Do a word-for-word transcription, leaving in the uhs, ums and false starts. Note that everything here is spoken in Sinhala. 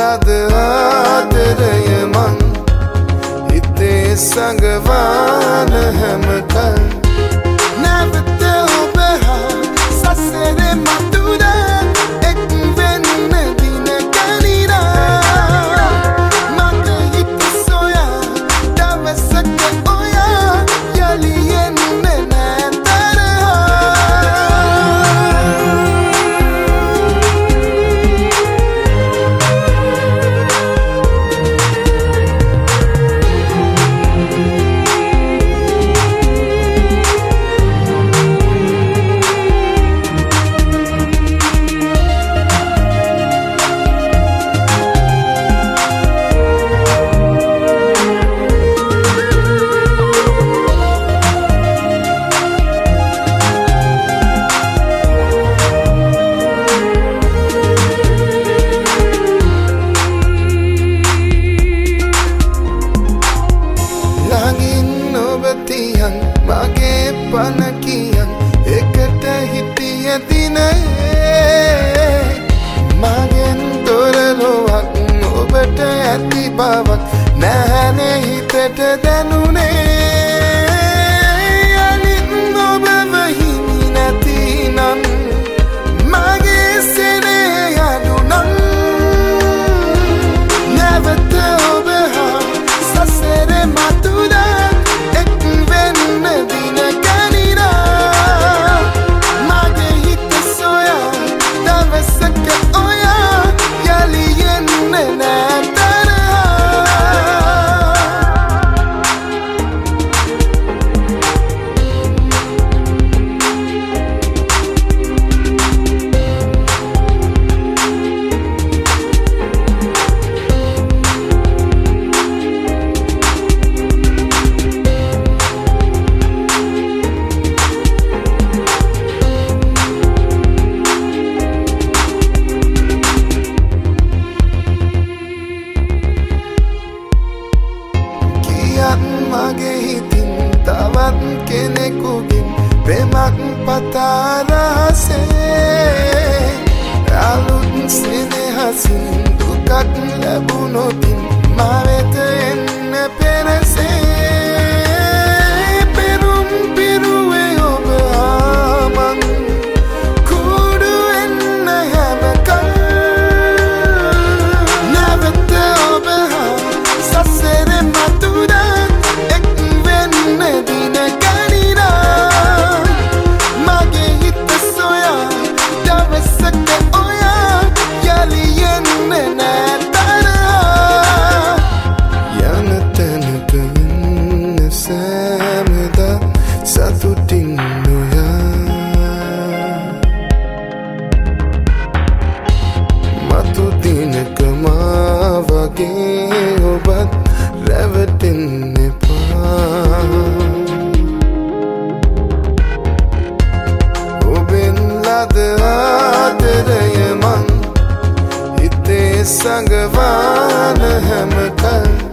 ලද ආදරය මං හිතේ සංගවාන හැමකල් නැවත ඔබ හා සසරේ මතුද එක් වෙන්න දින ගනිනා මගේ හිත සොයා දවසක ඔයා යලි එන්නේ නැ මගේ පන කියන් එකට හිටිය දිනයේ මගෙන් තොරලොවක් ඔබට ඇති බවක් නැහැනේ හිතට දැනුනේ අනිත් ඔබව හිමි නැතිනම් මගේ සෙනේ අඩුනම් නැවත ඔබ හා සසරේ මතුද මගේ හිතින් තවත් කෙනෙකුගෙන් ප්‍රේමක් පතා රහසේ අලුත් සෙනෙහසින් දුකක් ලැබුණොතින් මා වෙත එන්න පෙරසේ පෙරුම් පිරුවේ ඔබ හා මං කුඩු එන්න හැමකල් නැවත ඔබ හා සසරේ මතුද සතුටින් නොයා මතු දිනක මා වගේ ඔබත් රැවටෙන්න එපා ඔබෙන් ලද ආදරය මං හිතේ සංගවාන හැමකල්